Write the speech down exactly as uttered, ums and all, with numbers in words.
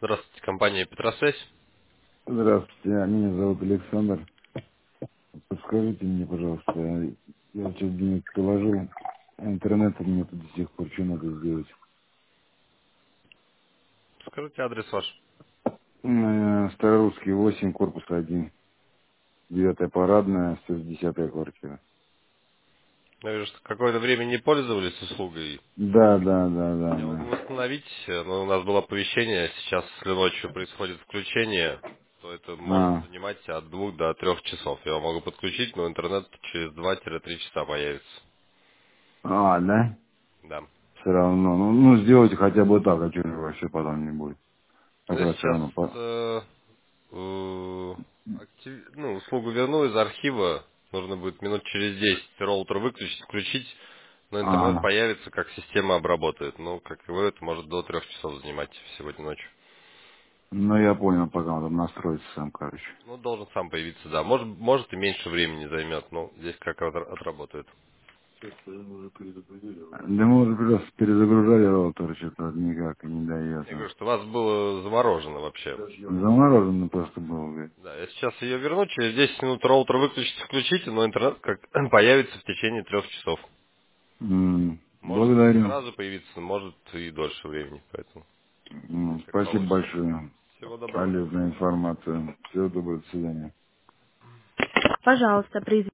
Здравствуйте, компания Петросвязь. Здравствуйте, а меня зовут Александр. Подскажите мне, пожалуйста, я сейчас денег положил, а интернета нет до сих пор, что надо сделать? Скажите адрес ваш. Э, Старорусский восемь, корпус один, девятая парадная, сто десятая квартира. Я вижу, что какое-то время не пользовались услугой. Да, да, да, да, Я могу да. восстановить, э, но у нас было оповещение, сейчас, если ночью происходит включение, то это может А, занимать от двух до трех часов. Я могу подключить, но интернет через два-три часа появится. а, да? Да. Все равно, ну, ну сделайте хотя бы так, а что вообще потом не будет. Но Как я раз все сейчас равно. По... э, э, актив- ну, услугу верну из архива. Нужно будет минут через десять роутер выключить, включить, но интернет А, появится, как система обработает. Ну, как и вы, это может до трех часов занимать сегодня ночью. ну я понял, пока он там настроится сам, короче. Ну, должен сам появиться, да. Может, может и меньше времени займет, но здесь как отра- отработает. Да мы уже просто перезагружали роутер, что-то никак не дает. Я говорю, что у вас было заморожено вообще. Замороженный просто был, говорит. Да, я сейчас ее верну, через десять минут роутер выключите, включите, но интернет как появится в течение трех часов. М, Может и Благодарю. сразу появиться, может и дольше времени, поэтому здесь М, как Спасибо получится. большое. Всего доброго. Полезная информация. Всего доброго, до свидания. Пожалуйста, произведите